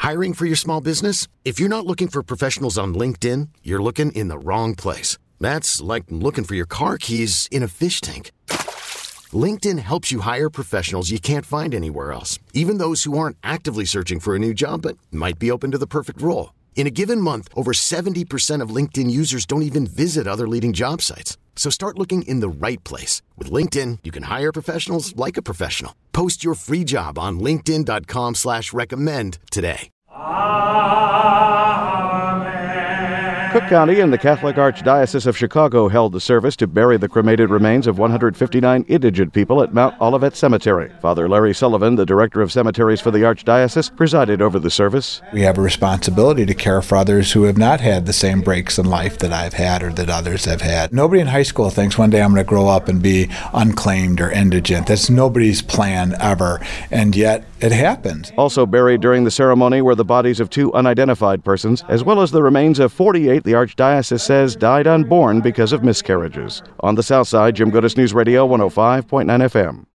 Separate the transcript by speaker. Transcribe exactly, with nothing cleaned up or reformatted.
Speaker 1: Hiring for your small business? If you're not looking for professionals on LinkedIn, you're looking in the wrong place. That's like looking for your car keys in a fish tank. LinkedIn helps you hire professionals you can't find anywhere else, even those who aren't actively searching for a new job but might be open to the perfect role. In a given month, over seventy percent of LinkedIn users don't even visit other leading job sites. So start looking in the right place. With LinkedIn, you can hire professionals like a professional. Post your free job on linkedin.com slash recommend today.
Speaker 2: Cook County and the Catholic Archdiocese of Chicago held the service to bury the cremated remains of one hundred fifty-nine indigent people at Mount Olivet Cemetery. Father Larry Sullivan, the director of cemeteries for the Archdiocese, presided over the service.
Speaker 3: We have a responsibility to care for others who have not had the same breaks in life that I've had or that others have had. Nobody in high school thinks one day I'm going to grow up and be unclaimed or indigent. That's nobody's plan ever, and yet it happened.
Speaker 2: Also buried during the ceremony were the bodies of two unidentified persons, as well as the remains of forty-eight the Archdiocese says died unborn because of miscarriages. On the South Side, Jim Goodis, News Radio one oh five point nine F M.